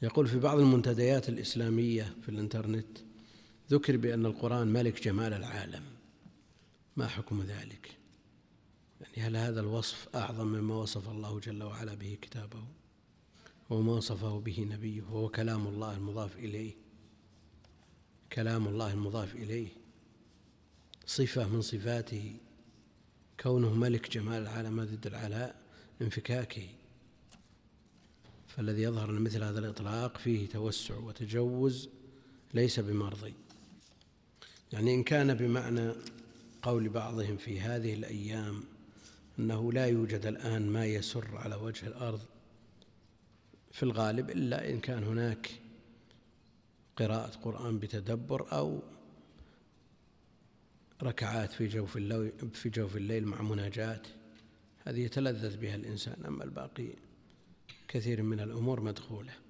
يقول في بعض المنتديات الإسلامية في الإنترنت ذكر بأن القرآن ملك جمال العالم، ما حكم ذلك؟ يعني هل هذا الوصف أعظم مما وصف الله جل وعلا به كتابه وما وصفه به نبيه، وهو كلام الله المضاف إليه، كلام الله المضاف إليه صفة من صفاته، كونه ملك جمال العالم هذا يدل على انفكاكه. فالذي يظهر أن مثل هذا الإطلاق فيه توسع وتجوز ليس بمرضي. يعني إن كان بمعنى قول بعضهم في هذه الأيام أنه لا يوجد الآن ما يسر على وجه الأرض في الغالب إلا إن كان هناك قراءة قرآن بتدبر أو ركعات في جوف الليل مع مناجات، هذه يتلذذ بها الإنسان، أما الباقي كثير من الأمور مدخولة.